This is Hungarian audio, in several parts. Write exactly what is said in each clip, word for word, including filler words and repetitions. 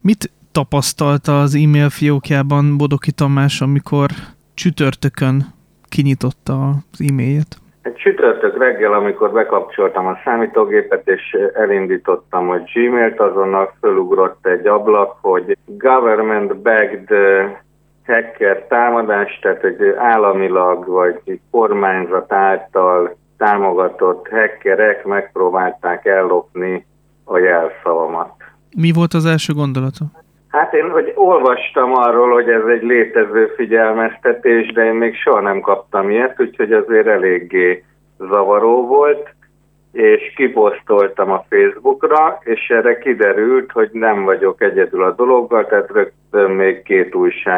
Mit tapasztalta az e-mail fiókjában Bodoki Tamás, amikor csütörtökön kinyitotta az e-mailjét? Egy csütörtök reggel, amikor bekapcsoltam a számítógépet és elindítottam a Gmailt, azonnal fölugrott egy ablak, hogy government-backed hacker támadás, tehát egy államilag vagy egy kormányzat által támogatott hackerek megpróbálták ellopni a jelszavamat. Mi volt az első gondolata? Hát én hogy olvastam arról, hogy ez egy létező figyelmeztetés, de én még soha nem kaptam ilyet, úgyhogy azért eléggé zavaró volt, és kiposztoltam a Facebookra, és erre kiderült, hogy nem vagyok egyedül a dologgal, tehát rögtön még két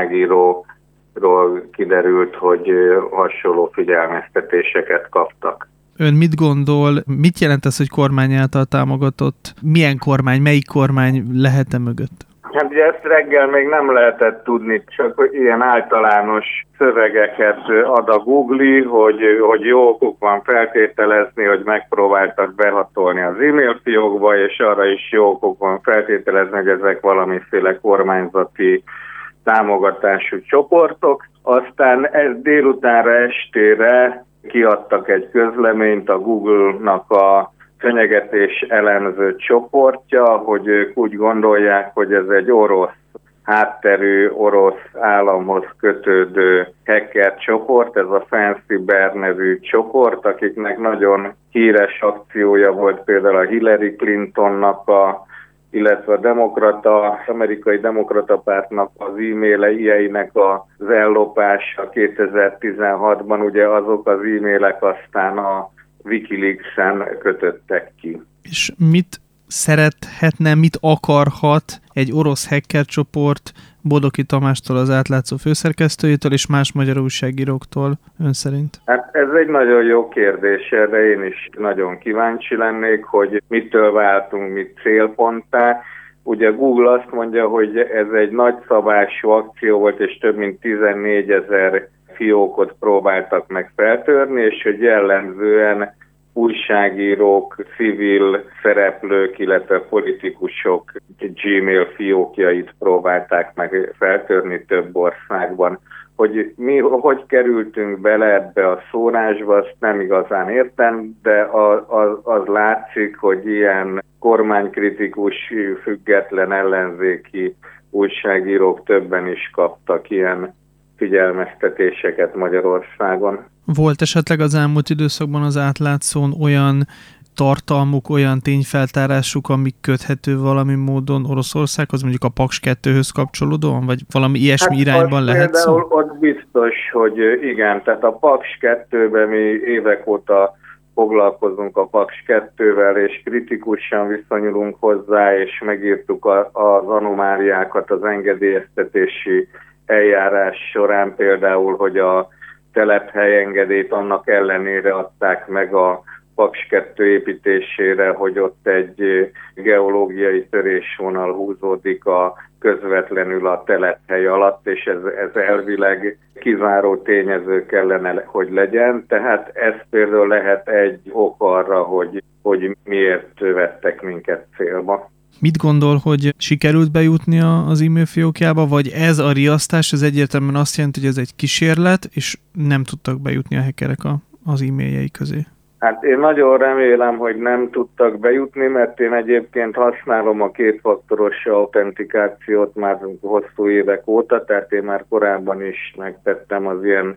újságíróról kiderült, hogy hasonló figyelmeztetéseket kaptak. Ön mit gondol, mit jelent ez, hogy kormány által támogatott? Milyen kormány, melyik kormány lehet-e mögött? Hát ugye ezt reggel még nem lehetett tudni, csak ilyen általános szövegeket ad a Google, hogy, hogy jó okuk van feltételezni, hogy megpróbáltak behatolni az e-mail fiókba, és arra is jó okuk van feltételezni, hogy ezek valamiféle kormányzati támogatású csoportok. Aztán ez délutánra, estére kiadtak egy közleményt a Google-nak a fenyegetés elemző csoportja, hogy ők úgy gondolják, hogy ez egy orosz hátterű, orosz államhoz kötődő hacker csoport, ez a Fancy Bear nevű csoport, akiknek nagyon híres akciója volt például a Hillary Clintonnak, a, illetve a demokrata, az amerikai demokrata pártnak az e-mailjeinek az ellopása kétezer-tizenhatban, ugye azok az e-mailek aztán a WikiLeaks-en kötöttek ki. És mit szerethetne, mit akarhat egy orosz hacker csoport Bodoki Tamástól, az Átlátszó főszerkesztőjétől és más magyar újságíróktól ön szerint? Hát ez egy nagyon jó kérdés, erre én is nagyon kíváncsi lennék, hogy mitől váltunk, mit célponttá. Ugye Google azt mondja, hogy ez egy nagyszabású akció volt, és több mint tizennégyezer fiókot próbáltak meg feltörni, és hogy jellemzően újságírók, civil szereplők, illetve politikusok Gmail fiókjait próbálták meg feltörni több országban. Hogy mi hogy kerültünk bele ebbe a szórásba, azt nem igazán értem, de az, az, az látszik, hogy ilyen kormánykritikus, független ellenzéki újságírók többen is kaptak ilyen figyelmeztetéseket Magyarországon. Volt esetleg az elmúlt időszakban az Átlátszón olyan tartalmuk, olyan tényfeltárásuk, ami köthető valami módon Oroszországhoz, mondjuk a Paks kettőhöz kapcsolódóan, vagy valami ilyesmi hát irányban lehet szó? Ott biztos, hogy igen, tehát a Paks kettőben mi évek óta foglalkozunk a Paks kettővel, és kritikusan viszonyulunk hozzá, és megírtuk a, az anomáliákat az engedélyeztetési eljárás során, például, hogy a telephelyengedélyt annak ellenére adták meg a Paks kettő építésére, hogy ott egy geológiai törésvonal húzódik a közvetlenül a telephely alatt, és ez, ez elvileg kizáró tényező kellene, hogy legyen. Tehát ez például lehet egy ok arra, hogy, hogy miért vettek minket célba. Mit gondol, hogy sikerült bejutni az e-mail fiókjába, vagy ez a riasztás, ez egyértelműen azt jelenti, hogy ez egy kísérlet, és nem tudtak bejutni a hackerek a, az e-mailjei közé? Hát én nagyon remélem, hogy nem tudtak bejutni, mert én egyébként használom a kétfaktoros autentikációt már hosszú évek óta, tehát én már korábban is megtettem az ilyen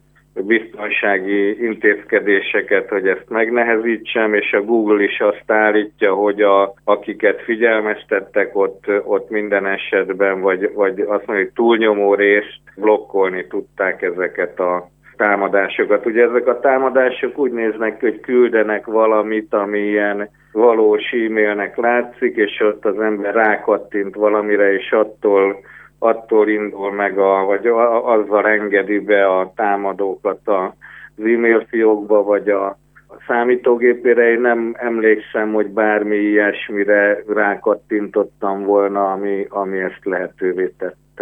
biztonsági intézkedéseket, hogy ezt megnehezítsem, és a Google is azt állítja, hogy a, akiket figyelmeztettek, ott, ott minden esetben, vagy, vagy azt mondja, hogy túlnyomó részt blokkolni tudták ezeket a támadásokat. Ugye ezek a támadások úgy néznek, hogy küldenek valamit, ami ilyen valós e-mailnek látszik, és ott az ember rákattint valamire, és attól attól indul meg, a, vagy azzal engedi be a támadókat az e-mail fiókba, vagy a számítógépére. Én nem emlékszem, hogy bármi ilyesmire rákattintottam volna, ami, ami ezt lehetővé tette.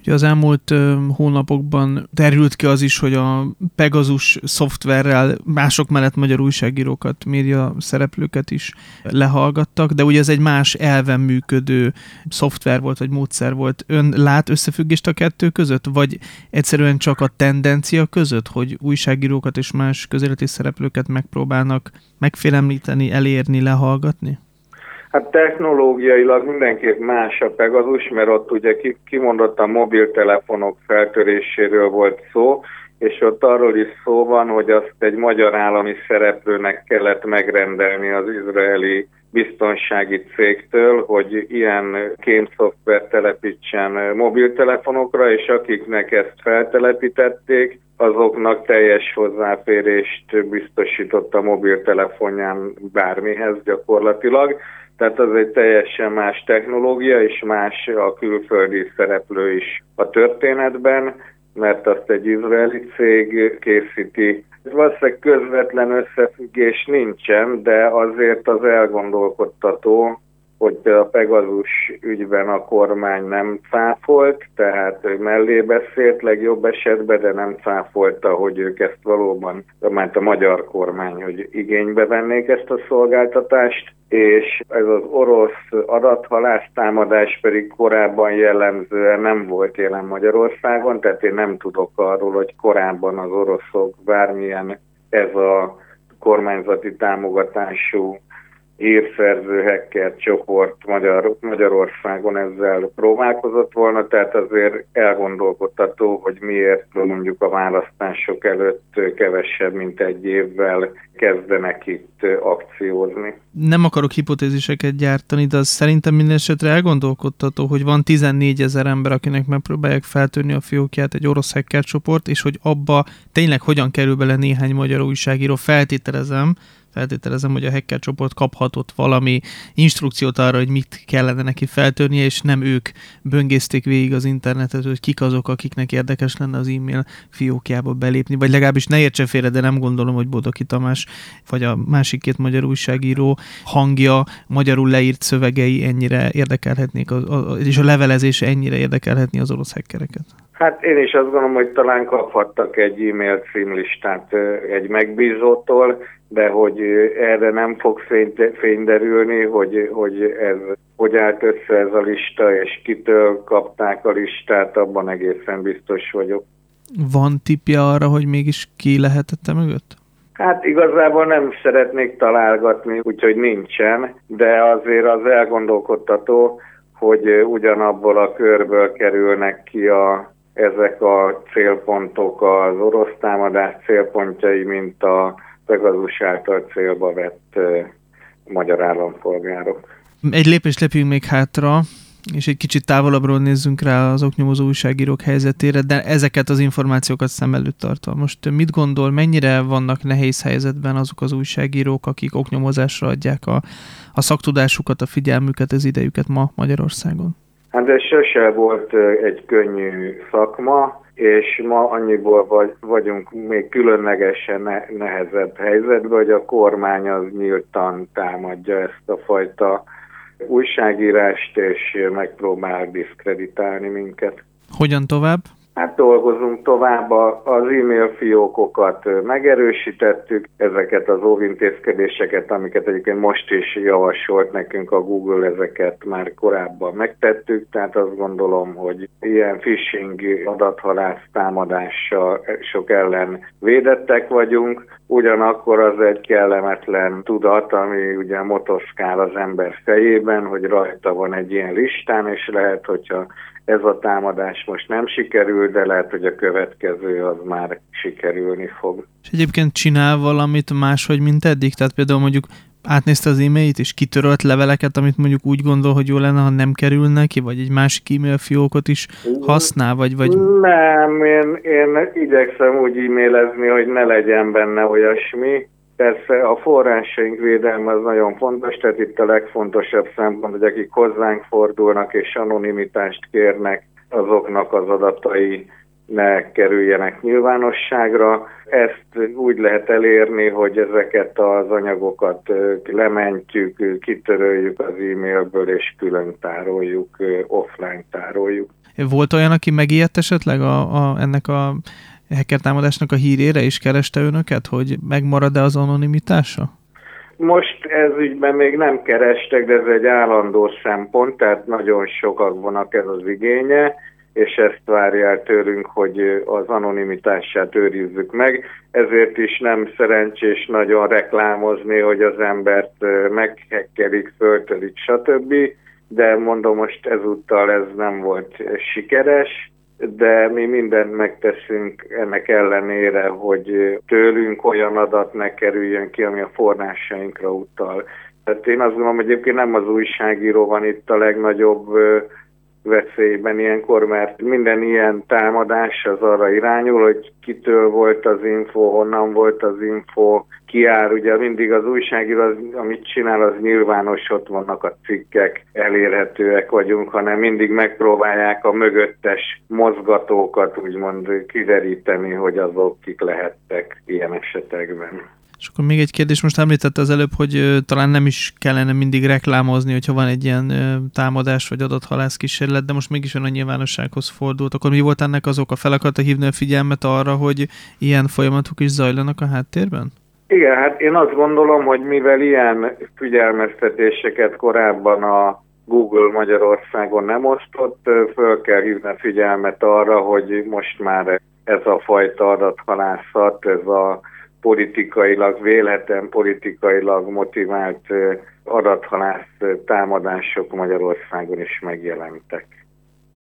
Ugye az elmúlt ö, hónapokban derült ki az is, hogy a Pegasus szoftverrel mások mellett magyar újságírókat, média szereplőket is lehallgattak, de ugye ez egy más elven működő szoftver volt, vagy módszer volt. Ön lát összefüggést a kettő között, vagy egyszerűen csak a tendencia között, hogy újságírókat és más közéleti szereplőket megpróbálnak megfélemlíteni, elérni, lehallgatni? Hát technológiailag mindenképp más a Pegasus, mert ott ugye kimondottan mobiltelefonok feltöréséről volt szó, és ott arról is szó van, hogy azt egy magyar állami szereplőnek kellett megrendelni az izraeli biztonsági cégtől, hogy ilyen kémszoftvert telepítsen mobiltelefonokra, és akiknek ezt feltelepítették, azoknak teljes hozzáférést biztosított a mobiltelefonján bármihez gyakorlatilag. Tehát az egy teljesen más technológia, és más a külföldi szereplő is a történetben, mert azt egy izraeli cég készíti. Valószínűleg közvetlen összefüggés nincsen, de azért az elgondolkodtató, hogy a Pegasus ügyben a kormány nem cáfolt, tehát mellé beszélt legjobb esetben, de nem cáfolta, hogy ők ezt valóban, mert a magyar kormány, hogy igénybe vennék ezt a szolgáltatást, és ez az orosz adathalásztámadás pedig korábban jellemzően nem volt jelen Magyarországon, tehát én nem tudok arról, hogy korábban az oroszok bármilyen ez a kormányzati támogatású hírszerző hacker csoport Magyar, Magyarországon ezzel próbálkozott volna, tehát azért elgondolkodtató, hogy miért mondjuk a választások előtt kevesebb, mint egy évvel kezdenek itt akciózni. Nem akarok hipotéziseket gyártani, de az szerintem minden esetre elgondolkodtató, hogy van tizennégyezer ember, akinek megpróbálják feltörni a fiókját egy orosz hacker csoport, és hogy abba tényleg hogyan kerül bele néhány magyar újságíró, feltételezem, Feltételezem, hogy a hacker csoport kaphatott valami instrukciót arra, hogy mit kellene neki feltörnie, és nem ők böngészték végig az internetet, hogy kik azok, akiknek érdekes lenne az e-mail fiókjába belépni, vagy legalábbis ne értse félre, de nem gondolom, hogy Bodoki Tamás, vagy a másik két magyar újságíró hangja, magyarul leírt szövegei ennyire érdekelhetnék, a, a, és a levelezése ennyire érdekelhetni az orosz hackereket. Hát én is azt gondolom, hogy talán kaphattak egy e-mail címlistát egy megbízótól, de hogy erre nem fog fény derülni, hogy, hogy ez hogy állt össze ez a lista, és kitől kapták a listát, abban egészen biztos vagyok. Van tippje arra, hogy mégis ki lehetett mögött? Hát igazából nem szeretnék találgatni, úgyhogy nincsen, de azért az elgondolkodtató, hogy ugyanabból a körből kerülnek ki a ezek a célpontok az orosz támadás célpontjai, mint a Pegasus által célba vett uh, magyar állampolgárok. Egy lépést lépjünk még hátra, és egy kicsit távolabbról nézzünk rá az oknyomozó újságírók helyzetére, de ezeket az információkat szem előtt tartva. Most mit gondol, mennyire vannak nehéz helyzetben azok az újságírók, akik oknyomozásra adják a, a szaktudásukat, a figyelmüket, az idejüket ma Magyarországon? Hát ez sose volt egy könnyű szakma, és ma annyiból vagy, vagyunk még különlegesen ne, nehezebb helyzetben, hogy a kormány az nyíltan támadja ezt a fajta újságírást, és megpróbál diszkreditálni minket. Hogyan tovább? Hát dolgozunk tovább, az e-mail fiókokat megerősítettük, ezeket az óvintézkedéseket, amiket egyébként most is javasolt nekünk a Google, ezeket már korábban megtettük, tehát azt gondolom, hogy ilyen phishing adathalász támadással sok ellen védettek vagyunk, ugyanakkor az egy kellemetlen tudat, ami ugye motoszkál az ember fejében, hogy rajta van egy ilyen listán, és lehet, hogyha ez a támadás most nem sikerül, de lehet, hogy a következő az már sikerülni fog. És egyébként csinál valamit máshogy, mint eddig? Tehát például mondjuk átnézte az e-mailt, és kitörölt leveleket, amit mondjuk úgy gondol, hogy jó lenne, ha nem kerül neki, vagy egy másik e-mail fiókot is használ, vagy... vagy... Nem, én, én igyekszem úgy e-mailezni, hogy ne legyen benne olyasmi. Persze a forrásaink védelme az nagyon fontos, tehát itt a legfontosabb szempont, hogy akik hozzánk fordulnak és anonimitást kérnek, azoknak az adatai ne kerüljenek nyilvánosságra. Ezt úgy lehet elérni, hogy ezeket az anyagokat lementjük, kitöröljük az e-mailből, és külön tároljuk, offline tároljuk. Volt olyan, aki megijedt esetleg a, a, ennek a hacker támadásnak a hírére, és kereste önöket, hogy megmarad-e az anonimitása? Most ez ügyben még nem kerestek, de ez egy állandó szempont, tehát nagyon sokaknak ez az igénye, és ezt várja el tőlünk, hogy az anonimitását őrizzük meg. Ezért is nem szerencsés nagyon reklámozni, hogy az embert meghekkelik, föltörik, stb. De mondom, most ezúttal ez nem volt sikeres, de mi mindent megteszünk ennek ellenére, hogy tőlünk olyan adat ne kerüljön ki, ami a forrásainkra utal. Tehát én azt gondolom, hogy egyébként nem az újságíró van itt a legnagyobb veszélyben ilyenkor, mert minden ilyen támadás az arra irányul, hogy kitől volt az info, honnan volt az info, ki áll. Ugye mindig az újságíró, az, amit csinál, az nyilvános, ott vannak a cikkek, elérhetőek vagyunk, hanem mindig megpróbálják a mögöttes mozgatókat úgymond kideríteni, hogy azok kik lehettek ilyen esetekben. És akkor még egy kérdés, most említette az előbb, hogy ö, talán nem is kellene mindig reklámozni, hogyha van egy ilyen ö, támadás vagy adathalász kísérlet, de most mégis olyan a nyilvánossághoz fordult. Akkor mi volt ennek az oka? Fel akarta hívni a figyelmet arra, hogy ilyen folyamatok is zajlanak a háttérben? Igen, hát én azt gondolom, hogy mivel ilyen figyelmeztetéseket korábban a Google Magyarországon nem osztott, föl kell hívni a figyelmet arra, hogy most már ez a fajta adathalászat, ez a politikailag, vélhetően politikailag motivált adathalász támadások Magyarországon is megjelentek.